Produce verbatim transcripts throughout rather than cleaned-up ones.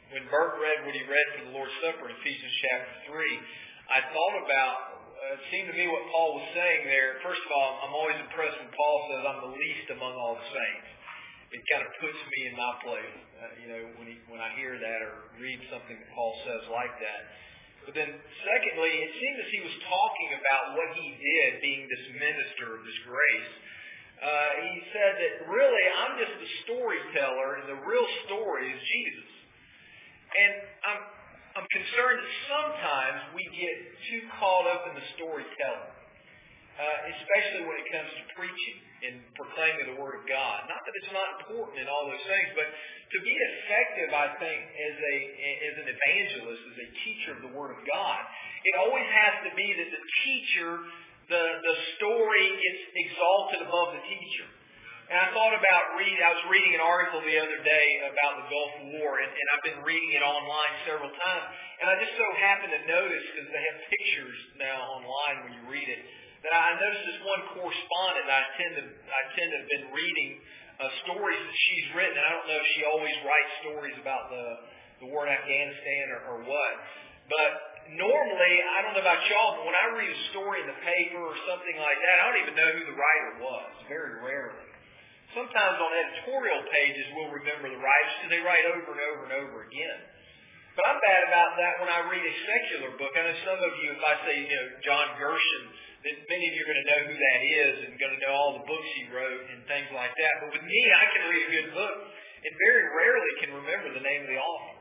when Bert read what he read from the Lord's Supper in Ephesians chapter three, I thought about, uh, it seemed to me what Paul was saying there. First of all, I'm always impressed when Paul says, I'm the least among all the saints. It kind of puts me in my place, uh, you know, when, he, when I hear that or read something that Paul says like that. But then secondly, it seemed as he was talking about what he did, being this minister of this grace. Uh, he said that really, I'm just the storyteller, and the real story is Jesus. And I'm I'm concerned that sometimes we get too caught up in the storytelling, uh, especially when it comes to preaching and proclaiming the Word of God. Not that it's not important in all those things, but to be effective, I think, as a as an evangelist, as a teacher of the Word of God, it always has to be that the teacher, the the story gets exalted above the teacher. And I thought about reading, I was reading an article the other day about the Gulf War, and, and I've been reading it online several times. And I just so happened to notice, because they have pictures now online when you read it, that I noticed this one correspondent I tend to I tend to have been reading uh, stories that she's written. And I don't know if she always writes stories about the, the war in Afghanistan or, or what. But normally, I don't know about y'all, but when I read a story in the paper or something like that, I don't even know who the writer was, very rarely. Sometimes on editorial pages we'll remember the writers because they write over and over and over again. But I'm bad about that when I read a secular book. I know some of you, if I say, you know, John Gershon, that many of you are going to know who that is and going to know all the books he wrote and things like that. But with me, I can read a good book and very rarely can remember the name of the author.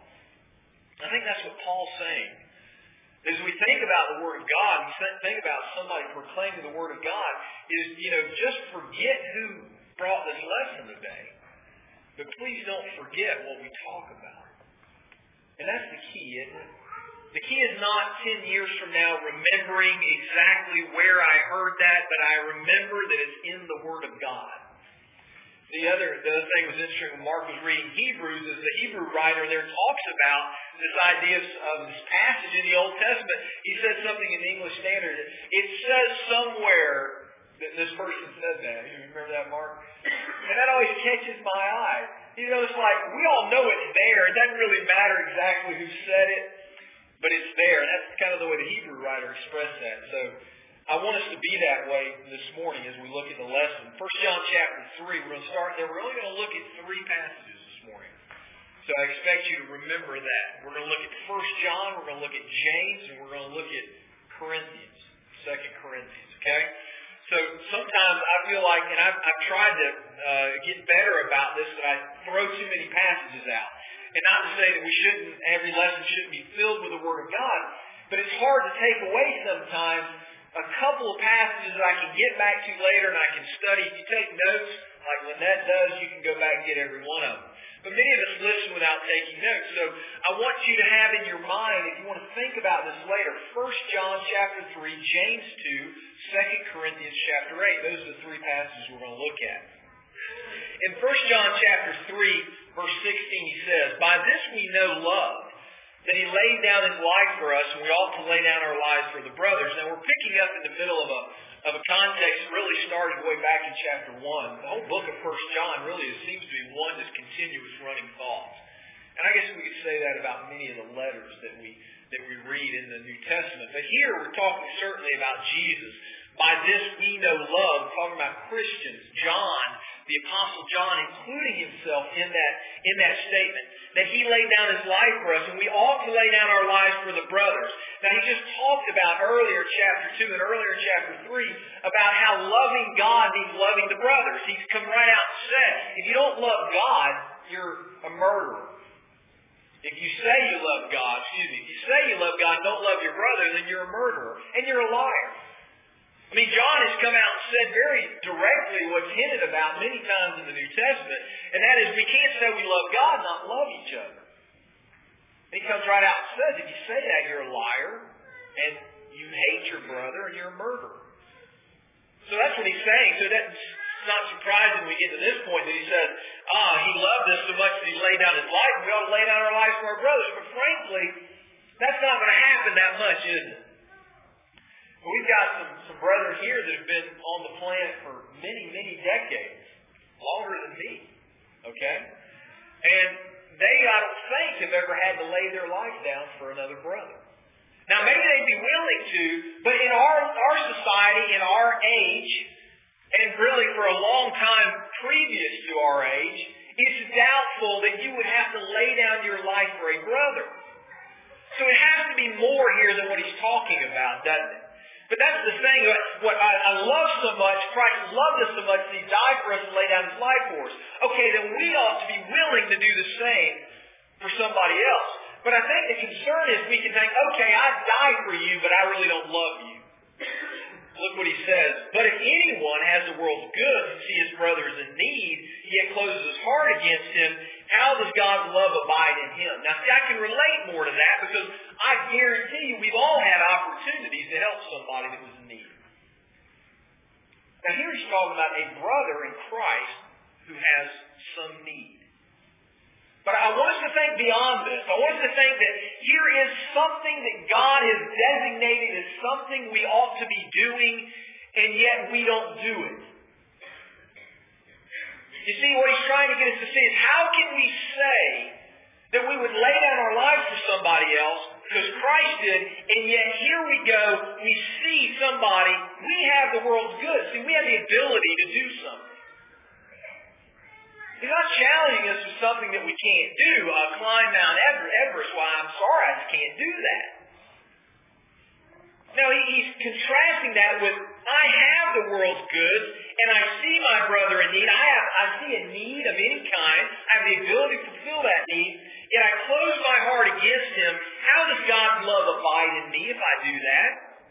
I think that's what Paul's saying. As we think about the Word of God, we think about somebody proclaiming the Word of God, is, you know, just forget who brought this lesson today. But please don't forget what we talk about. And that's the key, isn't it? The key is not ten years from now remembering exactly where I heard that, but I remember that it's in the Word of God. The other, the other thing was interesting when Mark was reading Hebrews, is the Hebrew writer there talks about this idea of this passage in the Old Testament. He said something in the English Standard. It says somewhere that this person said that. You remember that, Mark? And that always catches my eye. You know, it's like, we all know it's there. It doesn't really matter exactly who said it, but it's there. And that's kind of the way the Hebrew writer expressed that. So I want us to be that way this morning as we look at the lesson. First John chapter three, we're going to start there. We're only going to look at three passages this morning. So I expect you to remember that. We're going to look at First John, we're going to look at James, and we're going to look at Corinthians, Second Corinthians, okay? So sometimes I feel like, and I've, I've tried to uh, get better about this, that I throw too many passages out. And not to say that we shouldn't, every lesson shouldn't be filled with the Word of God, but it's hard to take away sometimes a couple of passages that I can get back to later and I can study. If you take notes, like Lynette does, you can go back and get every one of them. But many of us listen without taking notes. So I want you to have in your mind, if you want to think about this later, First John chapter three, James two, Second Corinthians chapter eight. Those are the three passages we're going to look at. In First John chapter three, verse sixteen, he says, "By this we know love, that he laid down his life for us, and we ought to lay down our lives for the brothers." Now we're picking up in the middle of a of a context that really started way back in chapter one. The whole book of First John really seems to be one just continuous running thoughts. And I guess we could say that about many of the letters that we that we read in the New Testament. But here we're talking certainly about Jesus. By this we know love. We're talking about Christians. John, the Apostle John, including himself in that in that statement, that he laid down his life for us, and we ought to lay down our lives for the brothers. Now, he just talked about earlier in chapter two and earlier in chapter three about how loving God means loving the brothers. He's come right out and said, if you don't love God, you're a murderer. If you say you love God, excuse me, if you say you love God and don't love your brother, then you're a murderer, and you're a liar. I mean, John has come out and said very directly what's hinted about many times in the New Testament, and that is we can't say we love God and not love each other. And he comes right out and says, if you say that, you're a liar, and you hate your brother, and you're a murderer. So that's what he's saying. So that's not surprising when we get to this point that he says, ah, he loved us so much that he laid down his life, and we ought to lay down our lives for our brothers. But frankly, that's not going to happen that much, is it? We've got some, some brethren here that have been on the planet for many, many decades, longer than me, okay? And they, I don't think, have ever had to lay their life down for another brother. Now, maybe they'd be willing to, but in our, our society, in our age, and really for a long time previous to our age, it's doubtful that you would have to lay down your life for a brother. So it has to be more here than what he's talking about, doesn't it? But that's the thing, what I, I love so much, Christ loved us so much that he died for us and laid down his life for us. Okay, then we ought to be willing to do the same for somebody else. But I think the concern is we can think, okay, I died for you, but I really don't love you. Look what he says. But if anyone has the world's goods and see his brother is in need, yet closes his heart against him, how does God's love abide in him? Now, see, I can relate more to that because I guarantee you we've all had opportunities to help somebody that was in need. Now, here he's talking about a brother in Christ who has some need. But I want us to think beyond this. I want us to think that here is something that God has designated as something we ought to be doing, and yet we don't do it. You see, what he's trying to get us to see is how can we say that we would lay down our lives for somebody else, because Christ did, and yet here we go, we see somebody, we have the world's goods. See, we have the ability to do something. He's not challenging us with something that we can't do. Uh, climb Mount Everest. Well, I'm sorry, I just can't do that. No, he, he's contrasting that with, I have the world's goods, and I see my brother in need. I have, I see a need of any kind. I have the ability to fulfill that need, yet I close my heart against him. How does God's love abide in me if I do that?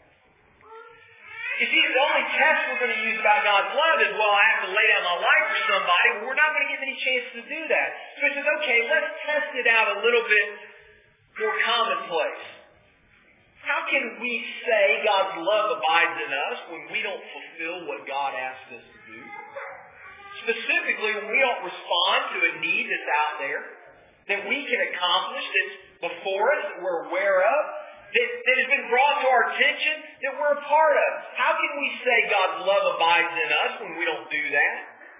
You see, the only test we're going to use about God's love is, well, I have to lay down my life for somebody. Well, we're not going to get any chance to do that. So he says, okay, let's test it out a little bit more commonplace. How can we say God's love abides in us when we don't fulfill what God asks us to do? Specifically, when we don't respond to a need that's out there, that we can accomplish, that's before us, that we're aware of, That, that has been brought to our attention, that we're a part of. How can we say God's love abides in us when we don't do that?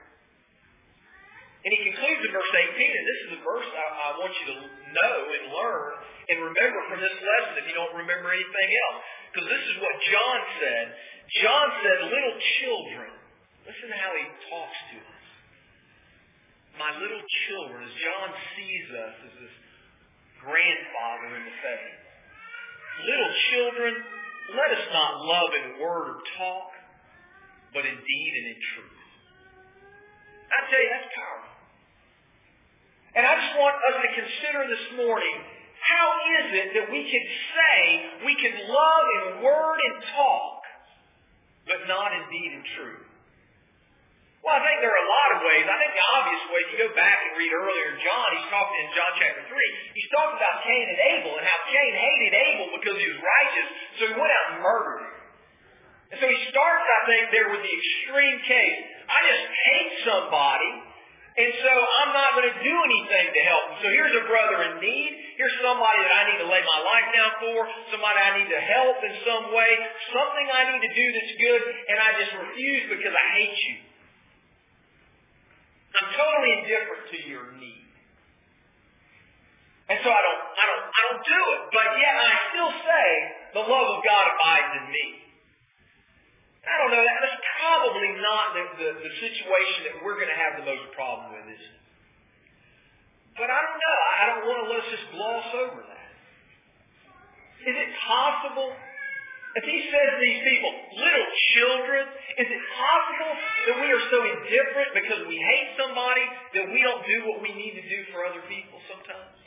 And he concludes in verse eighteen, and this is a verse I, I want you to know and learn and remember from this lesson if you don't remember anything else. Because this is what John said. John said, little children. Listen to how he talks to us. My little children, as John sees us as this grandfather in the faith. Little children, let us not love in word or talk, but in deed and in truth. I tell you, that's powerful. And I just want us to consider this morning, how is it that we can say we can love in word and talk, but not in deed and truth? Well, I think there are a lot of ways. I think the obvious way, if you go back and read earlier in John, he's talking in John chapter three, he's talking about Cain and Abel and how Cain hated Abel because he was righteous, so he went out and murdered him. And so he starts, I think, there with the extreme case. I just hate somebody, and so I'm not going to do anything to help him. So here's a brother in need. Here's somebody that I need to lay my life down for, somebody I need to help in some way, something I need to do that's good, and I just refuse because I hate you. I'm totally indifferent to your need. And so I don't, I don't, I don't do it. But yet I still say the love of God abides in me. I don't know, that's probably not the, the, the situation that we're going to have the most problem with, is it? But I don't know. I don't want to let us just gloss over that. Is it possible? If he says to these people, little children, is it possible that we are so indifferent because we hate somebody that we don't do what we need to do for other people sometimes?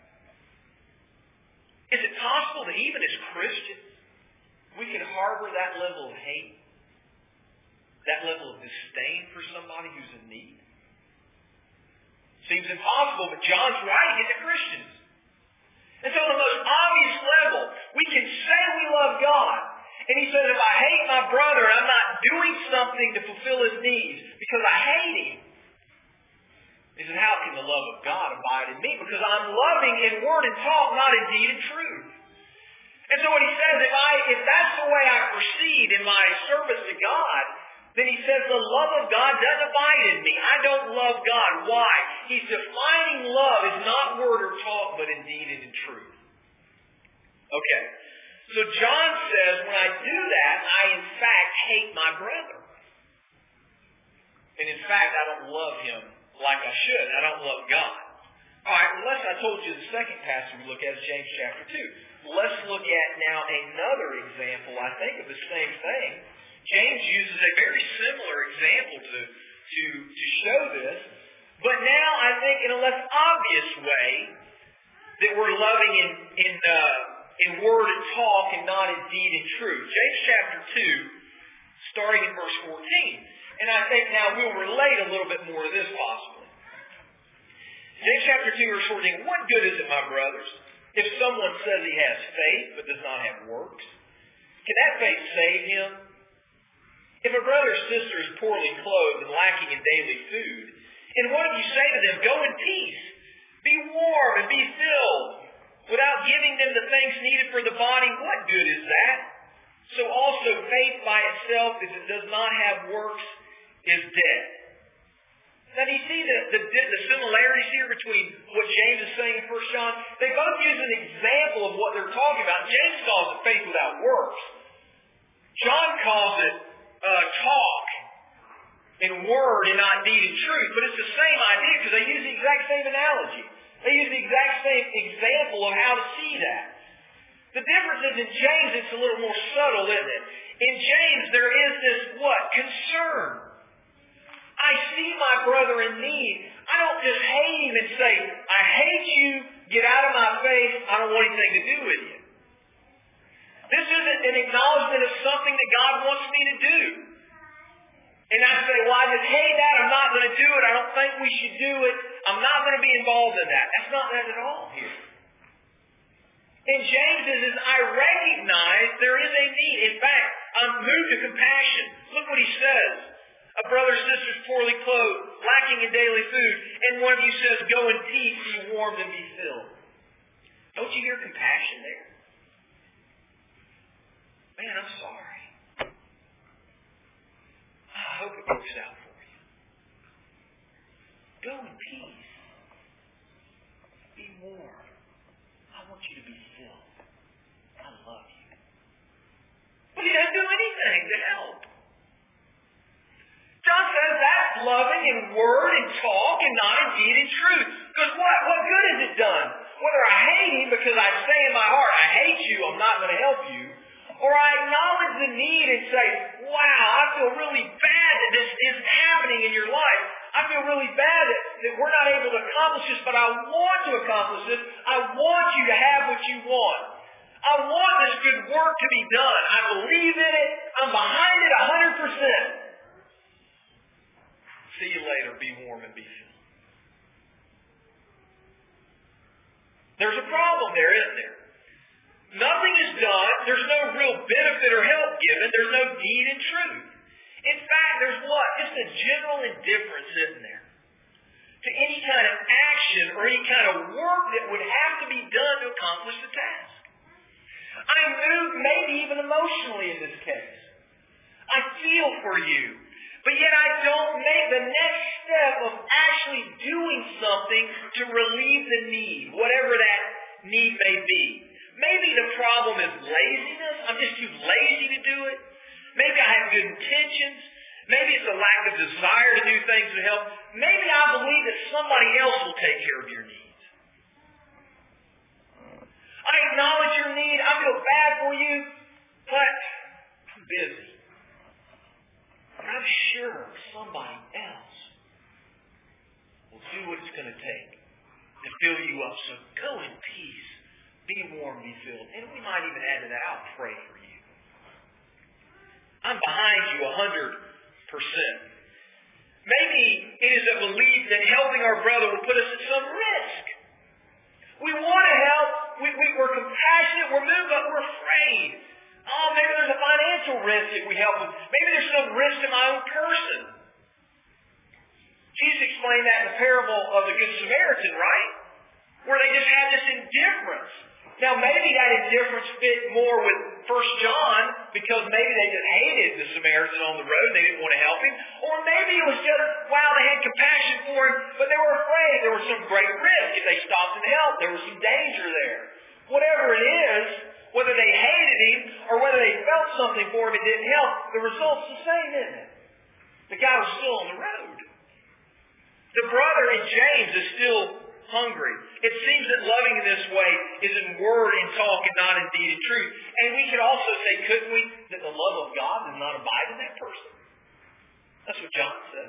Is it possible that even as Christians, we can harbor that level of hate, that level of disdain for somebody who's in need? Seems impossible, but John's writing it to Christians. And so on the most obvious level, we can say we love God. And he says, if I hate my brother, I'm not doing something to fulfill his needs because I hate him. He says, how can the love of God abide in me? Because I'm loving in word and talk, not in deed and truth. And so what he says, if I, if that's the way I proceed in my service to God, then he says the love of God doesn't abide in me. I don't love God. Why? He's defining love as not word or talk, but in deed and in truth. Okay. So John says, when I do that, I in fact hate my brother. And in fact, I don't love him like I should. I don't love God. All right, unless I told you the second passage we look at is James chapter two. Let's look at now another example, I think, of the same thing. James uses a very similar example to, to, to show this. But now, I think, in a less obvious way, that we're loving in, in, uh, in word and talk and not in deed and truth. James chapter two, starting in verse fourteen. And I think now we'll relate a little bit more to this possibly. James chapter two, verse fourteen. What good is it, my brothers, if someone says he has faith but does not have works? Can that faith save him? If a brother or sister is poorly clothed and lacking in daily food, and one of you say to them, go in peace, be warm and be filled, without giving them the things needed for the body, what good is that? So also faith by itself, if it does not have works, is dead. Now, do you see the, the, the similarities here between what James is saying in First John? They both use an example of what they're talking about. James calls it faith without works. John calls it uh, talk and word and not deed and truth. But it's the same idea because they use the exact same analogy. They use the exact same example of how to see that. The difference is in James it's a little more subtle, isn't it? In James there is this what? Concern. I see my brother in need. I don't just hate him and say, I hate you, get out of my face, I don't want anything to do with you. This isn't an acknowledgement of something that God wants me to do. And I say, well, I just hate that, I'm not going to do it, I don't think we should do it, I'm not going to be involved in that. That's not that at all here. And James is, I recognize there is a need. In fact, I'm moved to compassion. Look what he says. A brother or sister is poorly clothed, lacking in daily food, and one of you says, go in peace, be warmed and be filled. Don't you hear compassion there? Man, I'm sorry. I hope it works out for you. Go in peace. Be warm. I want you to be filled. I love you. But he doesn't do anything to help. John says that's loving in word and talk and not in deed and truth. Because what? What good has it done? Whether I hate him because I say in my heart, I hate you, I'm not going to help you, or I acknowledge the need and say, wow, I feel really bad that this is happening in your life. I feel really bad that, that we're not able to accomplish this, but I want to accomplish this. I want you to have what you want. I want this good work to be done. I believe in it. I'm behind it one hundred percent. See you later. Be warm and be filled. There's a problem there, isn't there? Nothing is done. There's no real benefit or help given. There's no deed in truth. In fact, there's what? Just a general indifference, isn't there? To any kind of action or any kind of work that would have to be done to accomplish the task. I'm moved maybe even emotionally in this case. I feel for you. But yet I don't make the next step of actually doing something to relieve the need, whatever that need may be. Maybe the problem is laziness. I'm just too lazy to do it. Maybe I have good intentions. Maybe it's a lack of desire to do things to help. Maybe I believe that somebody else will take care of your needs. I acknowledge your need. I feel bad for you, but I'm busy. But I'm sure somebody else will do what it's going to take to fill you up. So go in peace. Be warm, be filled. And we might even add to that, I'll pray for you. I'm behind you one hundred percent. Maybe it is a belief that helping our brother will put us at some risk. We want to help. We, we, we're compassionate. We're moved, but we're afraid. Oh, maybe there's a financial risk if we help them. Maybe there's some risk to my own person. Jesus explained that in the parable of the Good Samaritan, right? Where they just had this indifference. Now maybe that indifference fit more with First John because maybe they just hated the Samaritan on the road and they didn't want to help him. Or maybe it was just, wow, they had compassion for him, but they were afraid. There was some great risk if they stopped and helped. There was some danger there. Whatever it is, whether they hated him or whether they felt something for him and didn't help, the result's the same, isn't it? The guy was still on the road. The brother in James is still hungry. It seems that loving in this way is in word and talk and not in deed and truth. And we could also say, couldn't we, that the love of God does not abide in that person? That's what John says.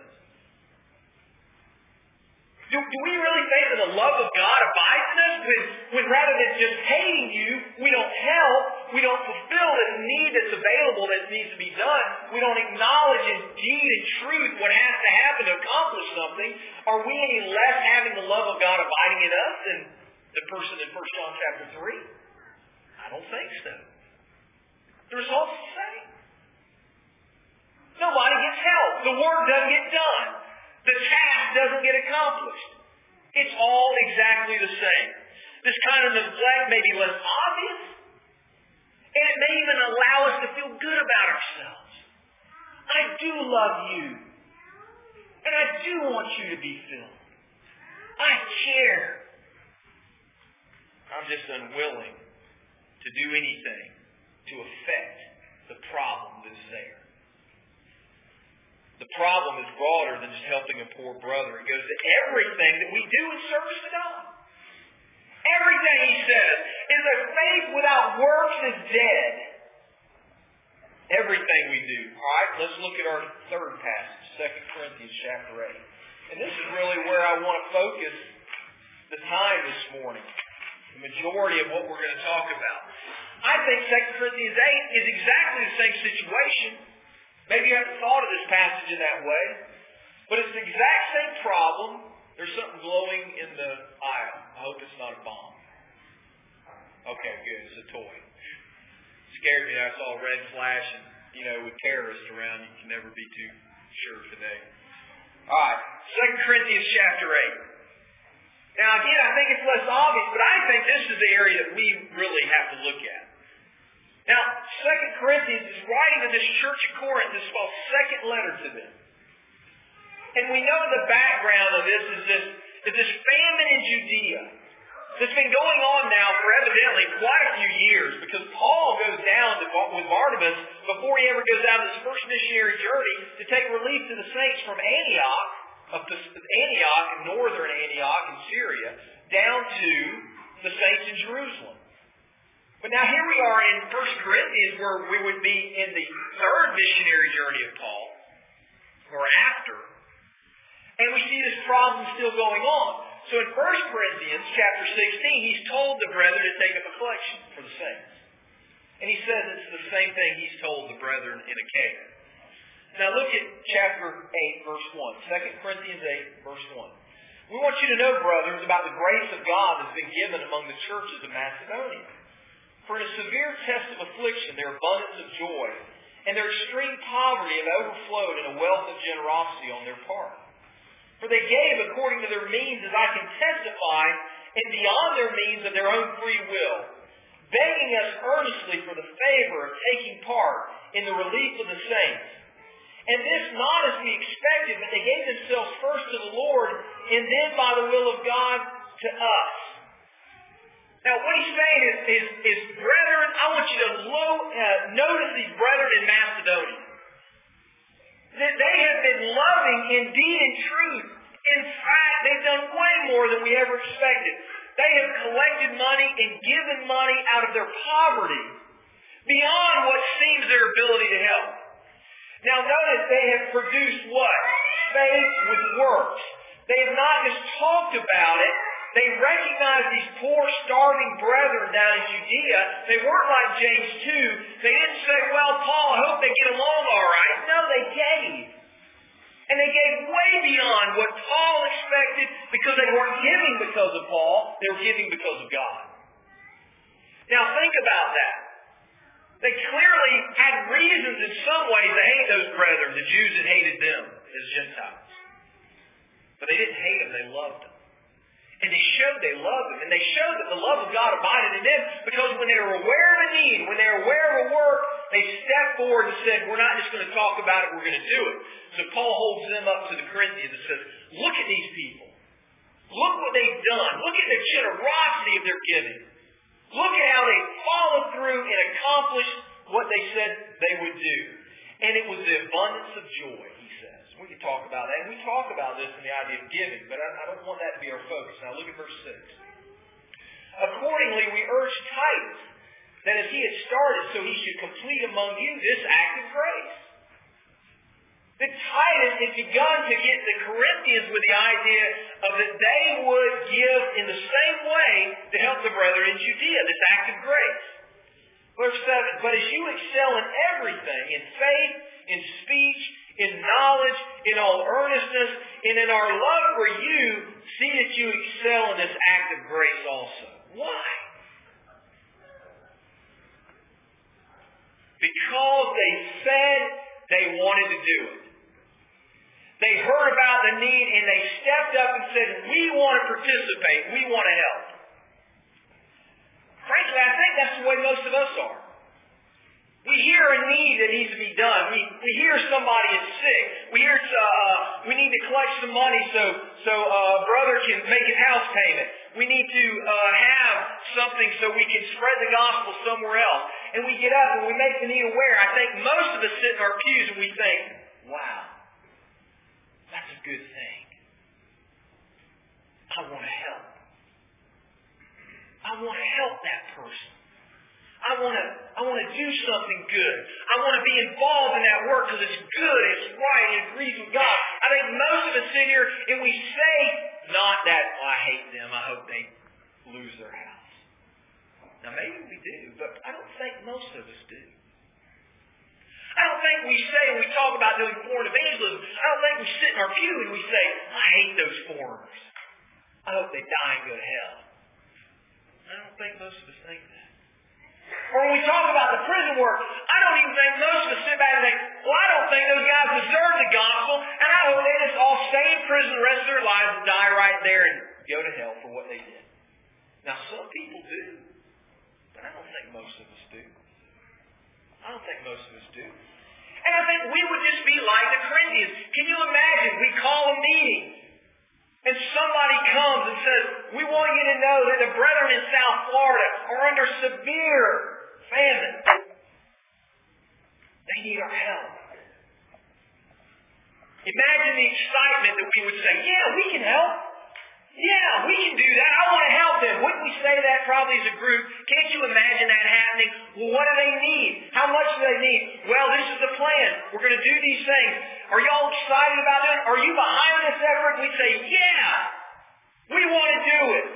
Do, do we really think that the love of God abides in us when, when rather than just hating you, we don't help, we don't fulfill the need that's available that needs to be done, we don't acknowledge in deed and truth what has to happen to accomplish something, are we any less having the love of God abiding in us than the person in First John chapter three? I don't think so. The result's the same. Nobody gets help. The work doesn't get done. The task doesn't get accomplished. It's all exactly the same. This kind of neglect may be less obvious, and it may even allow us to feel good about ourselves. I do love you, and I do want you to be filled. I care. I'm just unwilling to do anything to affect the problem that's there. The problem is broader than just helping a poor brother. It goes to everything that we do in service to God. Everything, he says, is that faith without works is dead. Everything we do. All right, let's look at our third passage, Second Corinthians chapter eight. And this is really where I want to focus the time this morning. The majority of what we're going to talk about. I think Second Corinthians eight is exactly the same situation. Maybe you haven't thought of this passage in that way, but it's the exact same problem. There's something glowing in the aisle. I hope it's not a bomb. Okay, good. It's a toy. It scared me. I saw a red flash, and, you know, with terrorists around, you can never be too sure today. All right, Second Corinthians chapter eight. Now, again, I think it's less obvious, but I think this is the area that we really have to look at. Now, Second Corinthians is writing to this church at Corinth. This is called second letter to them. And we know the background of this is this, is this famine in Judea that's been going on now for evidently quite a few years, because Paul goes down to, with Barnabas before he ever goes out on his first missionary journey to take relief to the saints from Antioch, of Antioch, northern Antioch in Syria, down to the saints in Jerusalem. But now here we are in First Corinthians, where we would be in the third missionary journey of Paul, or after, and we see this problem still going on. So in First Corinthians chapter sixteen, he's told the brethren to take up a collection for the saints. And he says it's the same thing he's told the brethren in Achaia. Now look at chapter eight, verse one. Second Corinthians eight, verse one. We want you to know, brothers, about the grace of God that's been given among the churches of Macedonia. For in a severe test of affliction, their abundance of joy, and their extreme poverty have overflowed in a wealth of generosity on their part. For they gave according to their means, as I can testify, and beyond their means of their own free will, begging us earnestly for the favor of taking part in the relief of the saints. And this not as we expected, but they gave themselves first to the Lord, and then by the will of God to us. Now, what he's saying is, is, is brethren, I want you to low, uh, notice these brethren in Macedonia. That they have been loving in deed and truth. In fact, they've done way more than we ever expected. They have collected money and given money out of their poverty beyond what seems their ability to help. Now, notice they have produced what? Faith with works. They have not just talked about it. They recognized these poor, starving brethren down in Judea. They weren't like James two. They didn't say, well, Paul, I hope they get along all right. No, they gave. And they gave way beyond what Paul expected, because they weren't giving because of Paul. They were giving because of God. Now, think about that. They clearly had reasons in some ways to hate those brethren, the Jews that hated them as Gentiles. But they didn't hate them, they loved them. And they showed they loved Him. And they showed that the love of God abided in them because when they were aware of a need, when they were aware of a work, they stepped forward and said, we're not just going to talk about it, we're going to do it. So Paul holds them up to the Corinthians and says, look at these people. Look what they've done. Look at the generosity of their giving. Look at how they followed through and accomplished what they said they would do. And it was the abundance of joy, he says. We can talk about that. And we talk about this in the idea of giving, but I, I don't want that to be our focus. Now look at verse six. Accordingly, we urge Titus that as he had started, so he should complete among you this act of grace. That Titus had begun to get the Corinthians with the idea of that they would give in the same way to help the brethren in Judea, this act of grace. Verse seven, but as you excel in everything, in faith, in speech, in knowledge, in all earnestness, and in our love for you, see that you excel in this act of grace also. Why? Because they said they wanted to do it. They heard about the need and they stepped up and said, we want to participate. We want to help. Frankly, I think that's the way most of us are. We hear a need that needs to be done. We we hear somebody is sick. We hear uh, we need to collect some money so so uh, brother can make his house payment. We need to uh, have something so we can spread the gospel somewhere else. And we get up and we make the need aware. I think most of us sit in our pews and we think, wow, that's a good thing. I want to help. I want to help that person. I want to I want to do something good. I want to be involved in that work because it's good, it's right, it agrees with God. I think most of us sit here and we say, not that, oh, I hate them, I hope they lose their house. Now maybe we do, but I don't think most of us do. I don't think we say when we talk about doing foreign evangelism, I don't think we sit in our pew and we say, I hate those foreigners. I hope they die and go to hell. I don't think most of us think that. Or when we talk about the prison work, I don't even think most of us sit back and think, well, I don't think those guys deserve the gospel, and I hope they just all stay in prison the rest of their lives and die right there and go to hell for what they did. Now, some people do, but I don't think most of us do. I don't think most of us do. And I think we would just be like the Corinthians. Can you imagine? We call a meeting. And somebody comes and says, we want you to know that the brethren in South Florida are under severe famine. They need our help. Imagine the excitement that we would say, yeah, we can help. Yeah, we can do that. I want to help them. Wouldn't we say that probably as a group? Can't you imagine that happening? Well, what do they need? How much do they need? Well, this is the plan. We're going to do these things. Are y'all excited about it? Are you behind this effort? We'd say, yeah, we want to do it.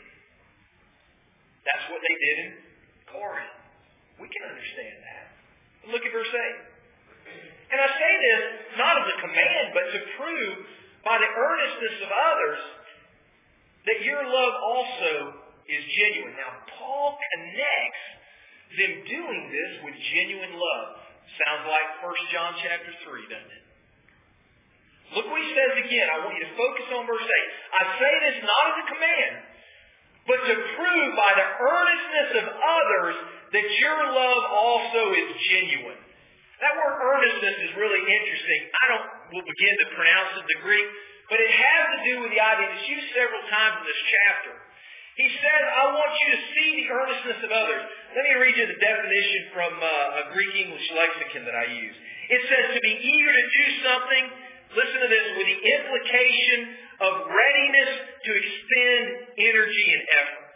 That's what they did in Corinth. We can understand that. Look at verse eight. And I say this not as a command, but to prove by the earnestness of others that your love also is genuine. Now, Paul connects them doing this with genuine love. Sounds like First John chapter three, doesn't it? Look what he says again. I want you to focus on verse eight. I say this not as a command, but to prove by the earnestness of others that your love also is genuine. That word earnestness is really interesting. I don't will begin to pronounce it in the Greek, but it has to do with the idea that's used several times in this chapter. He says, I want you to see the earnestness of others. Let me read you the definition from uh, a Greek English lexicon that I use. It says to be eager to do something, listen to this, with the implication of readiness to expend energy and effort.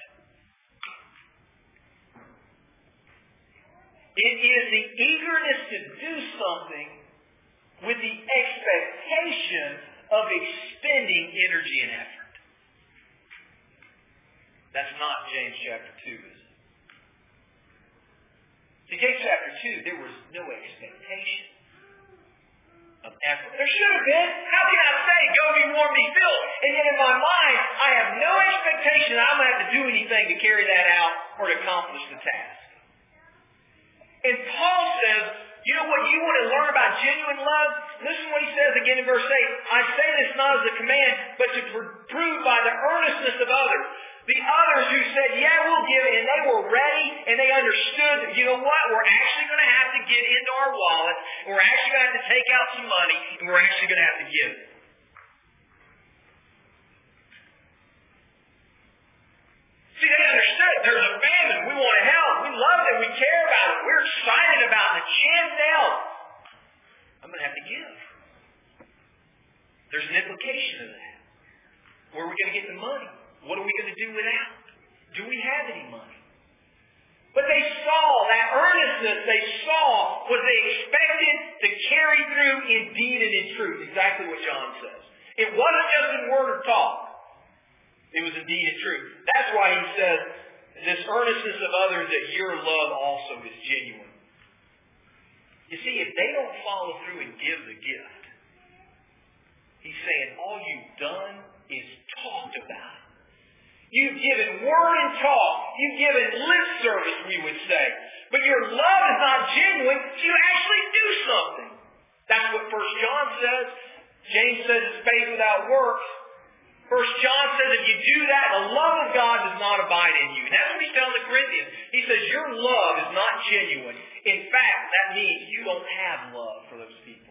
It is the eagerness to do something with the expectation of expending energy and effort. That's not James chapter two, is it? In James chapter two, there was no expectation of effort. There should have been. How can I say, go be warm, be filled? And yet in my mind, I have no expectation that I'm going to have to do anything to carry that out or to accomplish the task. And Paul says, You know what you want to learn about genuine love? Listen what he says again in verse eight. I say this not as a command, but to prove by the earnestness of others. The others who said, yeah, we'll give it, and they were ready, and they understood, you know what, we're actually going to have to get into our wallet, and we're actually going to have to take out some money, and we're actually going to have to give it. See, they understood there's a famine. We want to help. We love it. We care about it. We're excited about it. A chance to help. I'm going to have to give. There's an implication of that. Where are we going to get the money? What are we going to do without? Do we have any money? But they saw that earnestness they saw was they expected to carry through in deed and in truth. Exactly what John says. It wasn't just in word or talk. It was in deed and truth. That's why he says, this earnestness of others, that your love also is genuine. You see, if they don't follow through and give the gift, he's saying all you've done is talked about. You've given word and talk. You've given lip service, we would say. But your love is not genuine, so you actually do something. That's what First John says. James says it's faith without works. First John says if you do that, the love of God does not abide in you. And that's what he's telling the Corinthians. He says your love is not genuine. In fact, that means you don't have love for those people.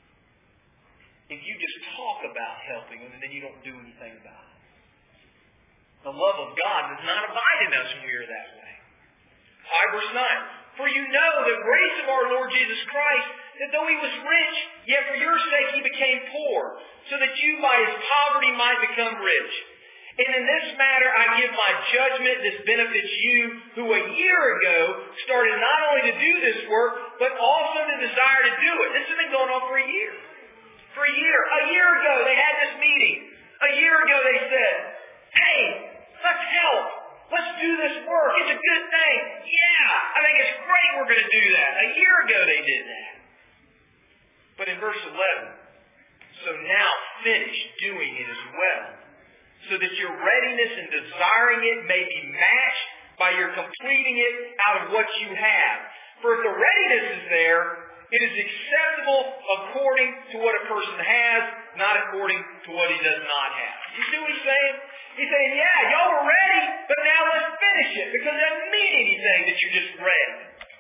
If you just talk about helping them and then you don't do anything about it. The love of God does not abide in us when we are that way. All right, verse nine. For you know the grace of our Lord Jesus Christ, that though he was rich, yet for your sake he became poor, so that you by his poverty might become rich. And in this matter I give my judgment, this benefits you, who a year ago started not only to do this work, but also to desire to do it. This has been going on for a year. For a year. A year ago they had this meeting. A year ago they said, hey, let's help. Let's do this work. It's a good thing. Yeah, I think it's great we're going to do that. A year ago they did that. But in verse eleven, so now finish doing it as well, so that your readiness in desiring it may be matched by your completing it out of what you have. For if the readiness is there, it is acceptable according to what a person has, not according to what he does not have. You see what he's saying? He's saying, yeah, y'all were ready, but now let's finish it, because it doesn't mean anything that you just read.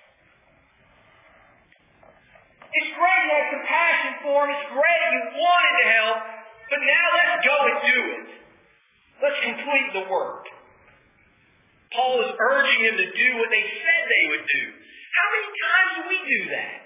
It's great you had compassion for him. It's great you wanted to help, but now let's go and do it. Let's complete the work. Paul is urging them to do what they said they would do. How many times do we do that?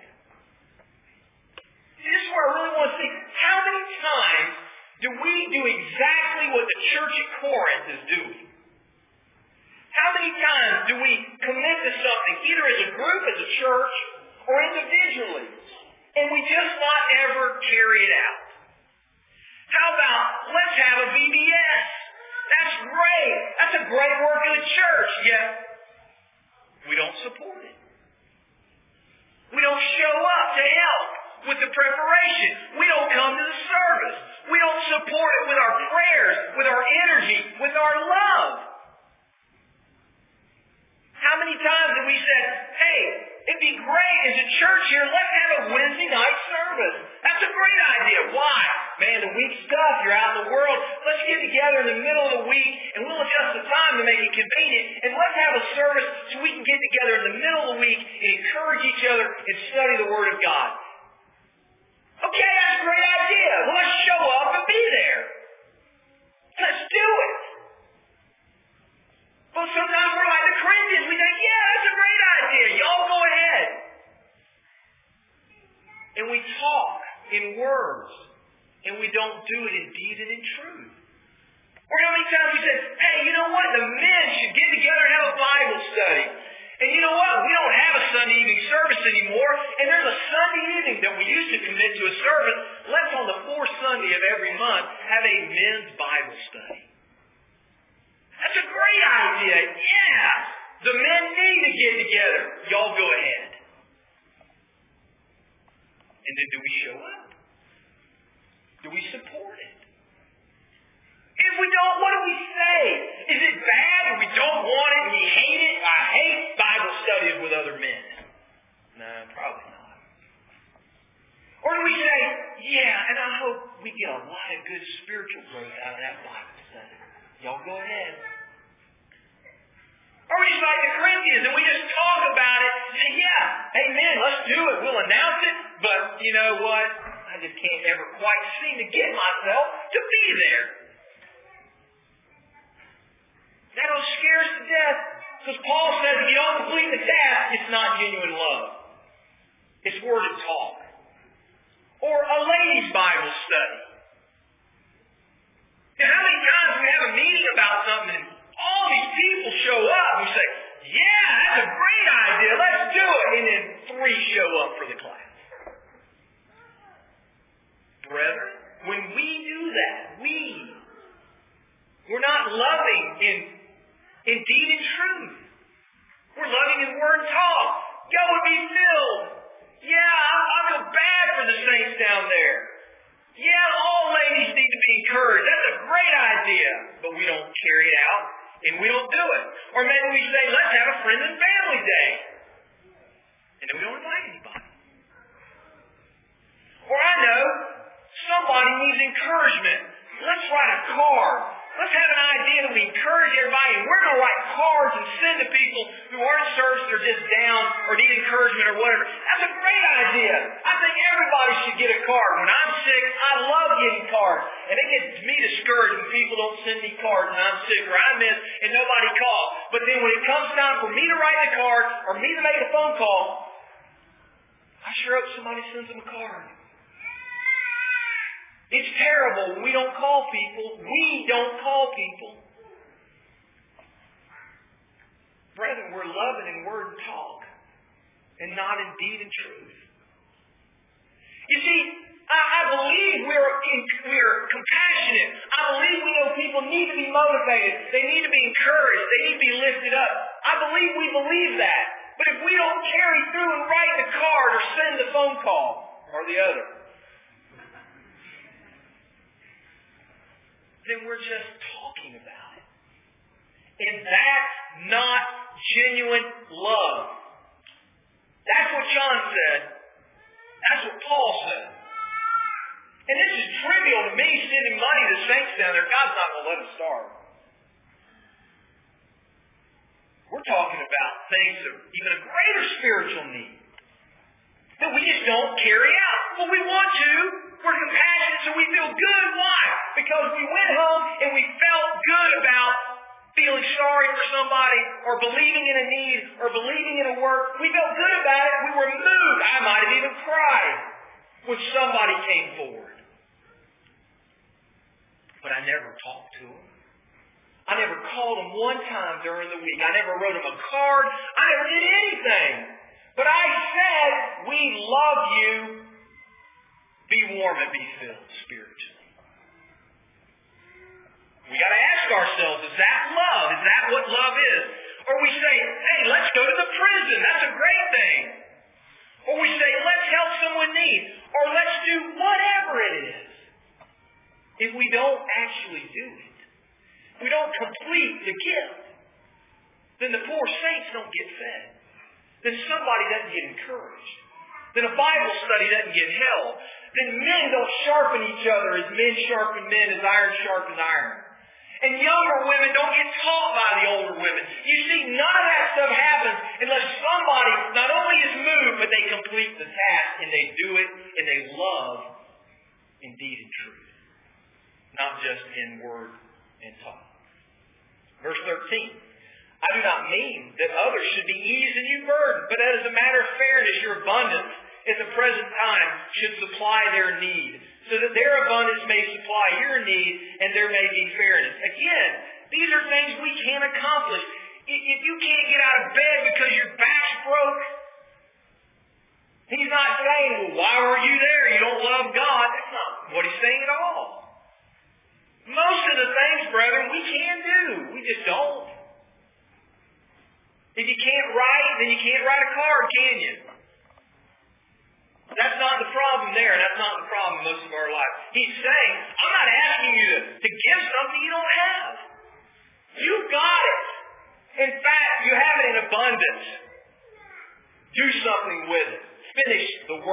See, this is where I really want to see. How many times do we do exactly what the church at Corinth is doing? How many times do we commit to something, either as a group, as a church, or individually, and we just not ever carry it out? How about, let's have a V B S. That's great. That's a great work in the church, yet we don't support it. We don't show up to help with the preparation. We don't come to the service. We don't support it with our prayers, with our energy, with our love. How many times have we said, hey, it'd be great as a church here, let's have a Wednesday night service. That's a great idea. Why? Man, the week's tough. You're out in the world. Let's get together in the middle of the week, and we'll adjust the time to make it convenient, and let's have a service so we can get together in the middle of the week and encourage each other and study the Word of God. Okay, that's a great idea. Well, let's show up and be there. Let's do it. But sometimes we're like the Corinthians. We think, yeah, that's a great idea. Y'all go ahead. And we talk in words, and we don't do it in deed and in truth. Or how many times we said, hey, you know what? The men should get together and have a Bible study. And you know what? We don't have a Sunday evening service anymore, and there's a Sunday evening that we used to commit to a service. Let's, on the fourth Sunday of every month, have a men's Bible study. That's a great idea. Yeah. The men need to get together. Y'all go ahead. And then do we show up? Do we support it? If we don't, what do we say? Is it bad and we don't want it and we hate it? I hate Bible studies with other men. No, probably not. we get a lot of good spiritual growth out of that Bible study. Y'all go ahead. Or we just like the Corinthians and we just talk about it and say, yeah, amen, let's do it. We'll announce it, but you know what? I just can't ever quite seem to get myself to be there. That'll scare us to death. Because Paul says if you don't complete the task, it's not genuine love. It's worded talk. Or a ladies' Bible study. Now, how many times we have a meeting about something and all these people show up and we say, yeah, that's a great idea, let's do it. And then three show up for the class. Brethren, when we do that, we, we're not loving in, in deed and truth. We're loving in word and talk. Go and be filled. Yeah, I, I feel bad for the saints down there. Yeah, all ladies need to be encouraged. That's a great idea. But we don't carry it out and we don't do it. Or maybe we say, let's have a friend and family day. And then we don't invite anybody. Or I know, somebody needs encouragement. Let's write a card. Let's have an idea that we encourage everybody, and we're going to write cards and send to people who aren't service, they're just down or need encouragement or whatever. That's a great idea. I think everybody should get a card. When I'm sick, I love getting cards. And it gets me discouraged when people don't send me cards and I'm sick or I miss and nobody calls. But then when it comes time for me to write the card or me to make a phone call, I sure hope somebody sends them a card. It's terrible when we don't call people. We don't call people. Brethren, we're loving in word and talk and not in deed and truth. You see, I, I believe we're, in, we're compassionate. I believe we know people need to be motivated. They need to be encouraged. They need to be lifted up. I believe we believe that. But if we don't carry through and write the card or send the phone call or the other, then we're just talking about it. And that's not genuine love. That's what John said. That's what Paul said. And this is trivial to me, sending money to saints down there. God's not going to let us starve. We're talking about things of even a greater spiritual need that we just don't carry out. Well, we want to. We're compassionate, so we feel good. Why? Because we went home and we felt good about feeling sorry for somebody or believing in a need or believing in a work. We felt good about it. We were moved. I might have even cried when somebody came forward. But I never talked to them. I never called them one time during the week. I never wrote them a card. I never did anything. But I said, we love you. Be warm and be filled spiritually. We got to ask ourselves, is that love? Is that what love is? Or we say, hey, let's go to the prison. That's a great thing. Or we say, let's help someone need. Or let's do whatever it is. If we don't actually do it, we don't complete the gift, then the poor saints don't get fed. Then somebody doesn't get encouraged. Then a Bible study doesn't get held. Then men don't sharpen each other as men sharpen men, as iron sharpens iron. And younger women don't get taught by the older women. You see, none of that stuff happens unless somebody not only is moved, but they complete the task, and they do it, and they love in deed and truth. Not just in word and talk. Verse thirteen. I do not mean that others should be eased and you burdened, but as a matter of fairness, your abundance at the present time should supply their need, so that their abundance may supply your need, and there may be fairness. Again, these are things we can't accomplish. If you can't get out of bed because your back's broke, he's not saying, well, why were you there? You don't love God. That's not what he's saying at all. Most of the things, brethren, we can do. We just don't. If you can't write, then you can't write a card, can you? That's not the problem there. That's not the problem most of our life. He's saying, I'm not asking you to, to give something you don't have. You've got it. In fact, you have it in abundance. Do something with it. Finish the work.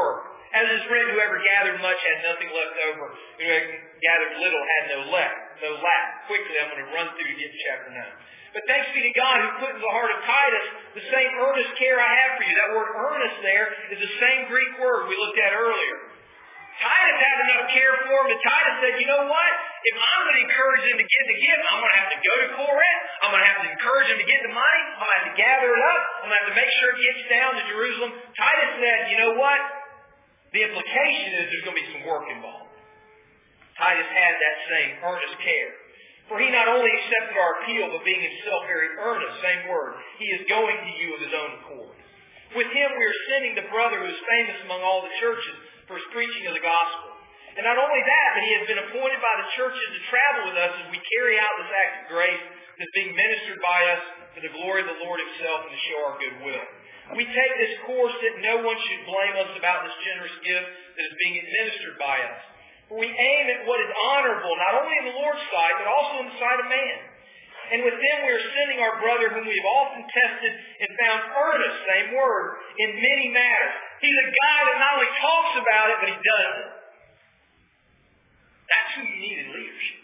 As is written, whoever gathered much had nothing left over. Whoever gathered little had no lack. No lack. Quickly, I'm going to run through to get to chapter nine. But thanks be to God who put in the heart of Titus the same earnest care I have for you. That word earnest there is the same Greek word we looked at earlier. Titus had enough care for him, and Titus said, you know what? If I'm going to encourage him to give the gift, I'm going to have to go to Corinth. I'm going to have to encourage him to get the money. I'm going to have to gather it up. I'm going to have to make sure it gets down to Jerusalem. Titus said, you know what? The implication is there's going to be some work involved. Titus had that same earnest care. For he not only accepted our appeal, but being himself very earnest, same word, he is going to you of his own accord. With him we are sending the brother who is famous among all the churches for his preaching of the gospel. And not only that, but he has been appointed by the churches to travel with us as we carry out this act of grace that's being ministered by us for the glory of the Lord himself and to show our goodwill. We take this course that no one should blame us about this generous gift that is being administered by us. For we aim at what is honorable, not only in the Lord's sight, but also in the sight of man. And with them we are sending our brother whom we have often tested and found earnest, same word, in many matters. He's a guy that not only talks about it, but he does it. That's who you need in leadership.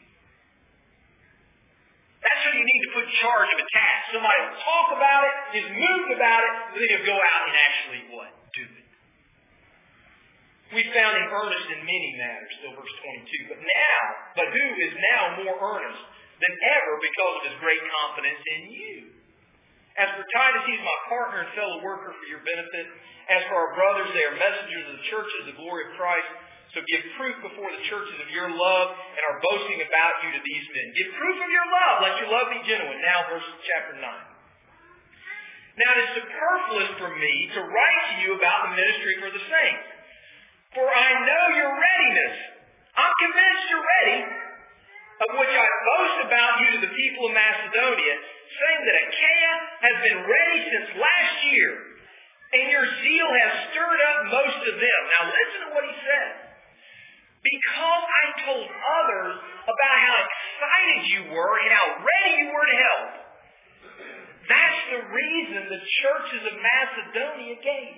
That's who you need to put in charge of a task. Somebody will talk about it, is moved about it, but then he'll go out and actually what? Do it. We found him earnest in many matters, still verse twenty-two. But now, but who is now more earnest than ever because of his great confidence in you? As for Titus, he's my partner and fellow worker for your benefit. As for our brothers, they are messengers of the churches of the glory of Christ. So give proof before the churches of your love and our boasting about you to these men. Give proof of your love. Let your love be genuine. Now, verse chapter nine. Now it is superfluous for me to write to you about the ministry for the saints. For I know your readiness. I'm convinced you're ready, of which I boast about you to the people of Macedonia, saying that Achaia has been ready since last year, and your zeal has stirred up most of them. Now listen to what he says. Because I told others about how excited you were and how ready you were to help. That's the reason the churches of Macedonia gave.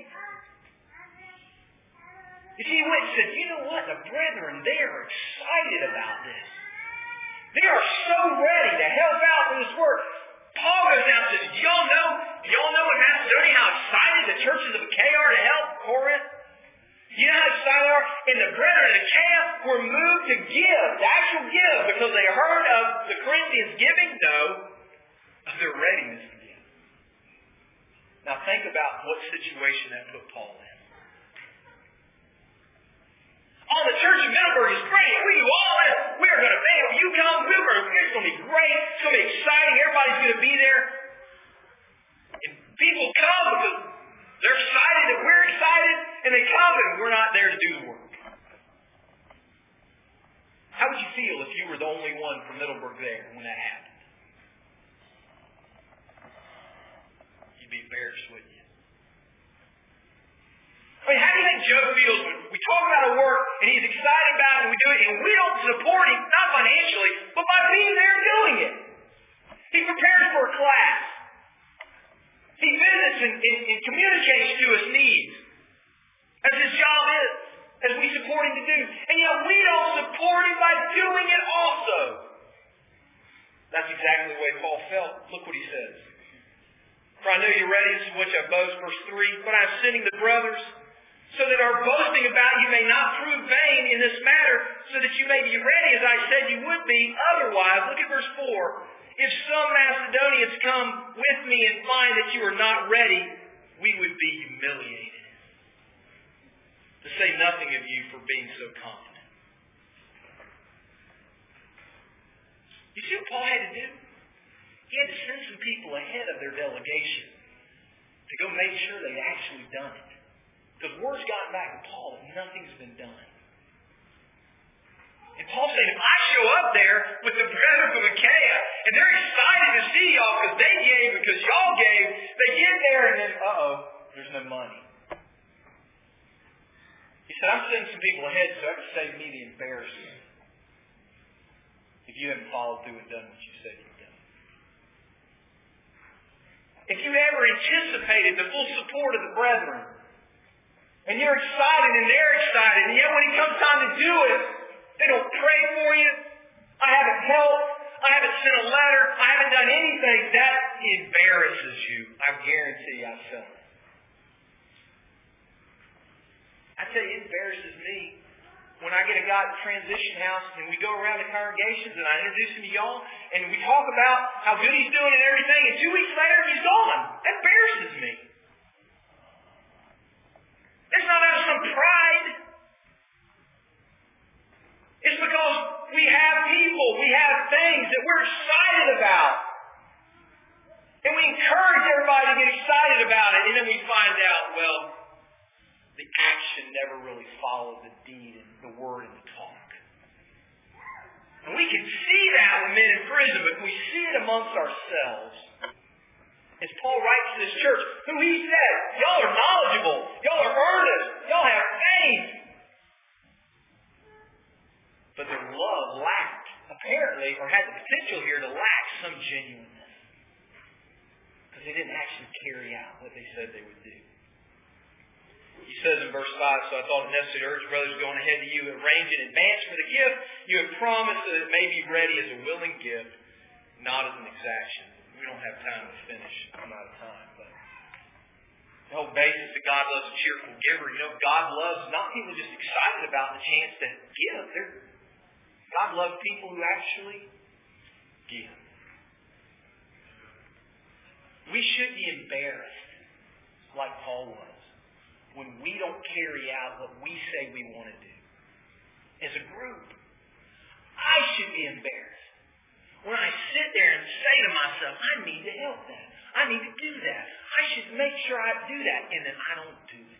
You see, he went and said, you know what? The brethren, they are excited about this. They are so ready to help out in this work. Paul goes down and says, do y'all know, do y'all know in Macedonia how excited the churches of Achaia are to help Corinth? You know how excited they are? And the brethren in Achaia were moved to give, the actual give, because they heard of the Corinthians giving, no, of their readiness to give. Now think about what situation that put Paul in. Oh, the church of Middleburg is great. We do all this. We are going to pay. You come, we're going to, it's going to be great. It's going to be exciting. Everybody's going to be there. And people come because they're excited that we're excited, and they come and we're not there to do the work. How would you feel if you were the only one from Middleburg there when that happened? You'd be embarrassed, wouldn't you? I mean, how do you think Joe feels when we talk about a work and he's excited about it and we do it and we don't support him, not financially, but by being there and doing it? He prepares for a class. He visits and, and, and communicates to us needs, as his job is, as we support him to do. And yet we don't support him by doing it also. That's exactly the way Paul felt. Look what he says. For I know you're ready, this is which I boast, verse three, but I'm sending the brothers, so that our boasting about you may not prove vain in this matter, so that you may be ready as I said you would be. Otherwise, look at verse four. If some Macedonians come with me and find that you are not ready, we would be humiliated. To say nothing of you for being so confident. You see what Paul had to do? He had to send some people ahead of their delegation to go make sure they'd actually done it. Because word's gotten back to Paul that nothing's been done. And Paul's saying, if I show up there with the brethren from Achaia, and they're excited to see y'all because they gave, because y'all gave, they get there and then, uh-oh, there's no money. He said, I'm sending some people ahead so that can save me the embarrassment if you haven't followed through and done what you said you've done. If you ever anticipated the full support of the brethren, And you're excited and they're excited. And yet when it comes time to do it, they don't pray for you. I haven't helped. I haven't sent a letter. I haven't done anything. That embarrasses you. I guarantee I felt it. I tell you, it embarrasses me when I get a guy at the transition house and we go around the congregations and I introduce him to y'all and we talk about how good he's doing and everything, and two weeks later he's gone. That embarrasses me. It's not out of some pride. It's because we have people, we have things that we're excited about. And we encourage everybody to get excited about it, and then we find out, well, the action never really followed the deed and the word and the talk. And we can see that when men in prison, but we see it amongst ourselves. As Paul writes to this church, who he said, y'all are knowledgeable, y'all are earnest, y'all have faith. But their love lacked, apparently, or had the potential here to lack some genuineness. Because they didn't actually carry out what they said they would do. He says in verse five, so I thought it necessary to urge brothers going ahead to you, arrange in advance for the gift. You have promised that it may be ready as a willing gift, not as an exaction. We don't have time to finish. I'm out of time. But the whole basis that God loves a cheerful giver. You know, God loves not people just excited about the chance to give. They're, God loves people who actually give. We should be embarrassed, like Paul was, when we don't carry out what we say we want to do. As a group, I should be embarrassed when I sit there and say to myself, I need to help that. I need to do that. I should make sure I do that. And then I don't do it.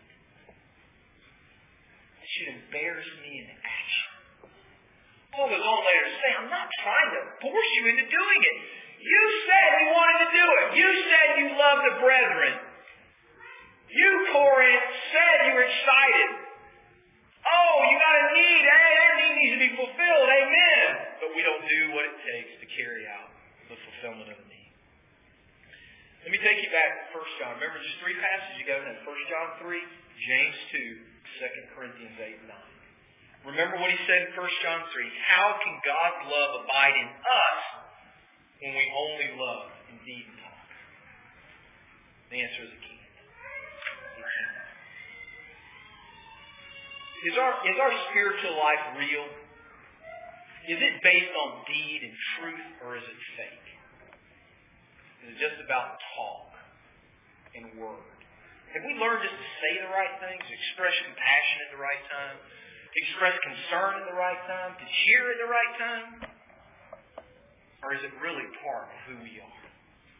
It should embarrass me in action. Paul goes on later to say, I'm not trying to force you into doing it. You said you wanted to do it. You said you love the brethren. You, Corinth, said you were excited. Oh, you got a need. Hey, that need needs to be fulfilled. Amen. But we don't do what it takes to carry out the fulfillment of the need. Let me take you back to First John. Remember just three passages ago. First John three, James two, Second Corinthians eight and nine. Remember what he said in First John three. How can God's love abide in us when we only love in deed and talk? The answer is it can't. Is our, is our spiritual life real? Is it based on deed and truth, or is it fake? Is it just about talk and word? Have we learned just to say the right things, to express compassion at the right time, to express concern at the right time, to cheer at the right time? Or is it really part of who we are?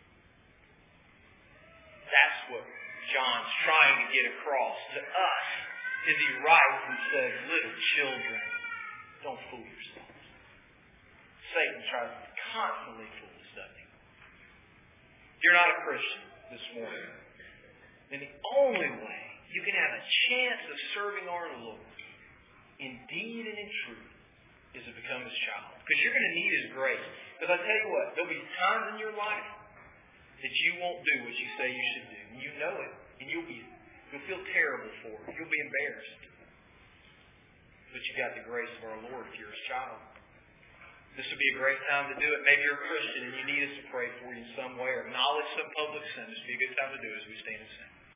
That's what John's trying to get across to us. Is he right when he says, little children, don't fool yourselves. Satan tries to constantly fool us, doesn't he? If you're not a Christian this morning, then the only way you can have a chance of serving our Lord in deed and in truth is to become His child. Because you're going to need His grace. Because I tell you what, there'll be times in your life that you won't do what you say you should do. And you know it. And you'll be You'll feel terrible for it. You'll be embarrassed. But you've got the grace of our Lord if you're His child. This would be a great time to do it. Maybe you're a Christian and you need us to pray for you in some way or acknowledge some public sin. This would be a good time to do it as we stand and sing.